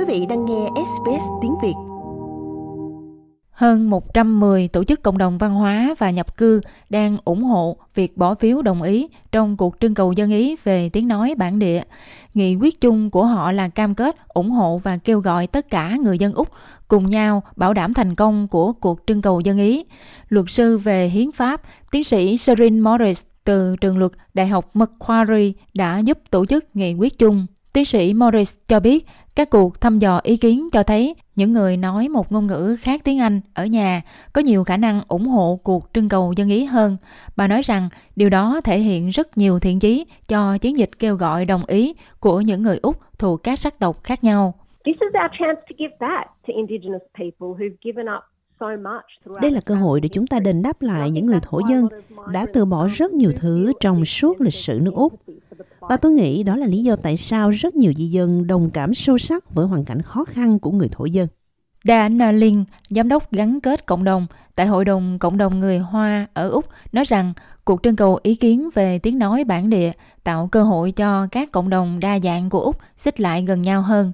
vị đang nghe SBS tiếng Việt. Hơn 110 tổ chức cộng đồng văn hóa và nhập cư đang ủng hộ việc bỏ phiếu đồng ý trong cuộc trưng cầu dân ý về tiếng nói bản địa. Nghị quyết chung của họ là cam kết ủng hộ và kêu gọi tất cả người dân Úc cùng nhau bảo đảm thành công của cuộc trưng cầu dân ý. Luật sư về hiến pháp, tiến sĩ Sherin Morris từ trường luật Đại học Macquarie đã giúp tổ chức nghị quyết chung. Tiến sĩ Morris cho biết các cuộc thăm dò ý kiến cho thấy những người nói một ngôn ngữ khác tiếng Anh ở nhà có nhiều khả năng ủng hộ cuộc trưng cầu dân ý hơn. Bà nói rằng điều đó thể hiện rất nhiều thiện chí cho chiến dịch kêu gọi đồng ý của những người Úc thuộc các sắc tộc khác nhau. Đây là cơ hội để chúng ta đền đáp lại những người thổ dân đã từ bỏ rất nhiều thứ trong suốt lịch sử nước Úc. Và tôi nghĩ đó là lý do tại sao rất nhiều di dân đồng cảm sâu sắc với hoàn cảnh khó khăn của người thổ dân. Diana Linh, giám đốc gắn kết cộng đồng tại Hội đồng Cộng đồng Người Hoa ở Úc, nói rằng cuộc trưng cầu ý kiến về tiếng nói bản địa tạo cơ hội cho các cộng đồng đa dạng của Úc xích lại gần nhau hơn.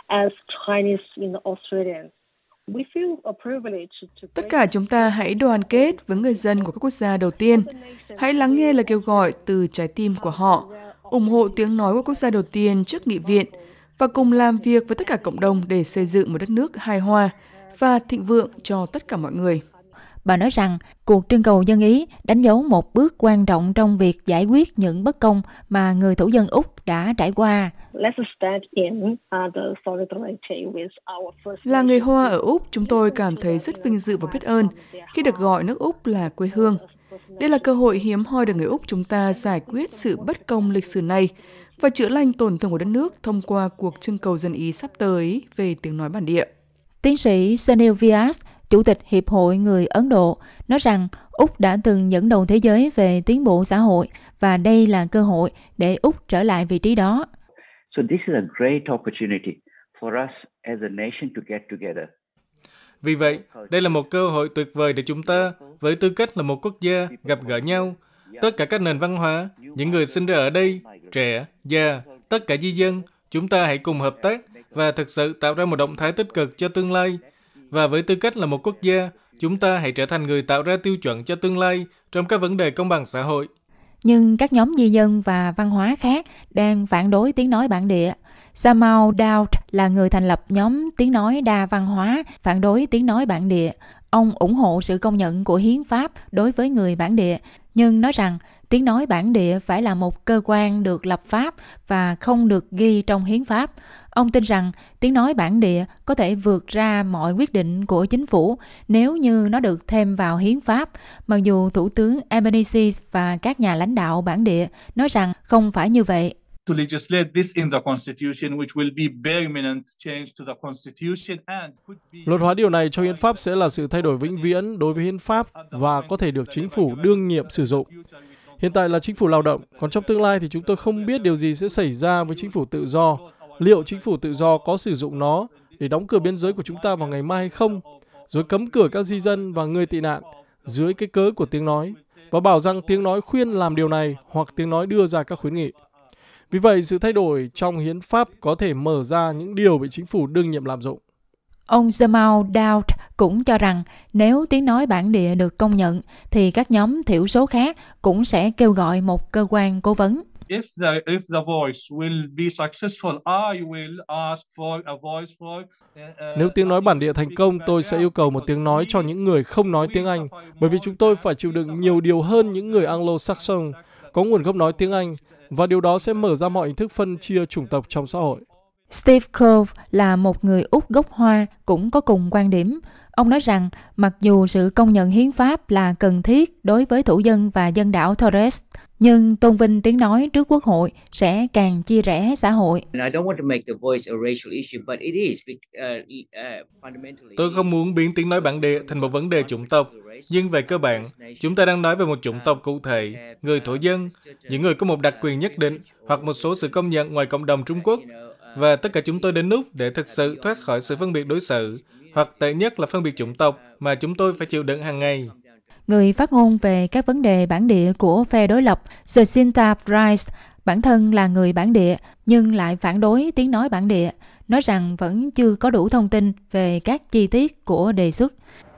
Tất cả chúng ta hãy đoàn kết với người dân của các quốc gia đầu tiên. Hãy lắng nghe lời kêu gọi từ trái tim của họ, ủng hộ tiếng nói của quốc gia đầu tiên trước nghị viện và cùng làm việc với tất cả cộng đồng để xây dựng một đất nước hài hòa và thịnh vượng cho tất cả mọi người. Bà nói rằng cuộc trưng cầu dân ý đánh dấu một bước quan trọng trong việc giải quyết những bất công mà người thổ dân Úc đã trải qua. Là người Hoa ở Úc, chúng tôi cảm thấy rất vinh dự và biết ơn khi được gọi nước Úc là quê hương. Đây là cơ hội hiếm hoi để người Úc chúng ta giải quyết sự bất công lịch sử này và chữa lành tổn thương của đất nước thông qua cuộc trưng cầu dân ý sắp tới về tiếng nói bản địa. Tiến sĩ Sunil Vyas, Chủ tịch Hiệp hội Người Ấn Độ, nói rằng Úc đã từng dẫn đầu thế giới về tiến bộ xã hội và đây là cơ hội để Úc trở lại vị trí đó. Vì vậy, đây là một cơ hội tuyệt vời để chúng ta, với tư cách là một quốc gia, gặp gỡ nhau. Tất cả các nền văn hóa, những người sinh ra ở đây, trẻ, già, tất cả di dân, chúng ta hãy cùng hợp tác và thực sự tạo ra một động thái tích cực cho tương lai. Và với tư cách là một quốc gia, chúng ta hãy trở thành người tạo ra tiêu chuẩn cho tương lai trong các vấn đề công bằng xã hội. Nhưng các nhóm di dân và văn hóa khác đang phản đối tiếng nói bản địa. Samau Daud là người thành lập nhóm tiếng nói đa văn hóa phản đối tiếng nói bản địa. Ông ủng hộ sự công nhận của hiến pháp đối với người bản địa, nhưng nói rằng tiếng nói bản địa phải là một cơ quan được lập pháp và không được ghi trong hiến pháp. Ông tin rằng tiếng nói bản địa có thể vượt ra mọi quyết định của chính phủ nếu như nó được thêm vào hiến pháp, mặc dù Thủ tướng Albanese và các nhà lãnh đạo bản địa nói rằng không phải như vậy. Luật hóa điều này cho hiến pháp sẽ là sự thay đổi vĩnh viễn đối với hiến pháp và có thể được chính phủ đương nhiệm sử dụng. Hiện tại là chính phủ lao động, còn trong tương lai thì chúng tôi không biết điều gì sẽ xảy ra với chính phủ tự do. Liệu chính phủ tự do có sử dụng nó để đóng cửa biên giới của chúng ta vào ngày mai hay không, rồi cấm cửa các di dân và người tị nạn dưới cái cớ của tiếng nói, và bảo rằng tiếng nói khuyên làm điều này hoặc tiếng nói đưa ra các khuyến nghị. Vì vậy, sự thay đổi trong hiến pháp có thể mở ra những điều bị chính phủ đương nhiệm lạm dụng. Ông Samau Daud cũng cho rằng nếu tiếng nói bản địa được công nhận, thì các nhóm thiểu số khác cũng sẽ kêu gọi một cơ quan cố vấn. Nếu tiếng nói bản địa thành công, tôi sẽ yêu cầu một tiếng nói cho những người không nói tiếng Anh, bởi vì chúng tôi phải chịu đựng nhiều điều hơn những người Anglo-Saxon có nguồn gốc nói tiếng Anh, và điều đó sẽ mở ra mọi hình thức phân chia chủng tộc trong xã hội. Steve Cove là một người Úc gốc Hoa cũng có cùng quan điểm. Ông nói rằng mặc dù sự công nhận hiến pháp là cần thiết đối với thổ dân và dân đảo Torres, nhưng tôn vinh tiếng nói trước quốc hội sẽ càng chia rẽ xã hội. Tôi không muốn biến tiếng nói bản địa thành một vấn đề chủng tộc, nhưng về cơ bản, chúng ta đang nói về một chủng tộc cụ thể, người thổ dân, những người có một đặc quyền nhất định hoặc một số sự công nhận ngoài cộng đồng Trung Quốc. Và tất cả chúng tôi đến Úc để thực sự thoát khỏi sự phân biệt đối xử, hoặc tệ nhất là phân biệt chủng tộc mà chúng tôi phải chịu đựng hàng ngày. Người phát ngôn về các vấn đề bản địa của phe đối lập Jacinta Price, bản thân là người bản địa nhưng lại phản đối tiếng nói bản địa, nói rằng vẫn chưa có đủ thông tin về các chi tiết của đề xuất.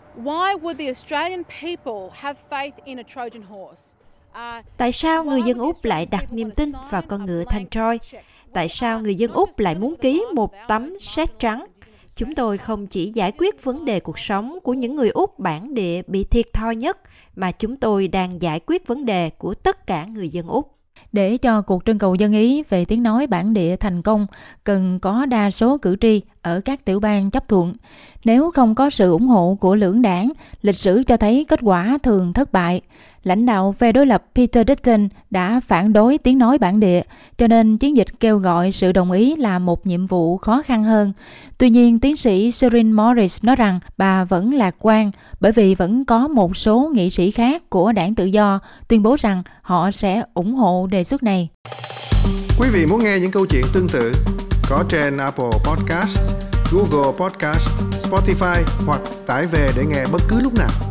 Tại sao người dân Úc lại đặt niềm tin vào con ngựa thanh Troy? Tại sao người dân Úc lại muốn ký một tấm séc trắng? Chúng tôi không chỉ giải quyết vấn đề cuộc sống của những người Úc bản địa bị thiệt thòi nhất, mà chúng tôi đang giải quyết vấn đề của tất cả người dân Úc. Để cho cuộc trưng cầu dân Ý về tiếng nói bản địa thành công, cần có đa số cử tri ở các tiểu bang chấp thuận. Nếu không có sự ủng hộ của lưỡng đảng, lịch sử cho thấy kết quả thường thất bại. Lãnh đạo phe đối lập Peter Dutton đã phản đối tiếng nói bản địa, cho nên chiến dịch kêu gọi sự đồng ý là một nhiệm vụ khó khăn hơn. Tuy nhiên, tiến sĩ Sherin Morris nói rằng bà vẫn lạc quan, bởi vì vẫn có một số nghị sĩ khác của đảng Tự do tuyên bố rằng họ sẽ ủng hộ đề xuất này. Quý vị muốn nghe những câu chuyện tương tự có trên Apple Podcast, Google Podcast, Spotify hoặc tải về để nghe bất cứ lúc nào.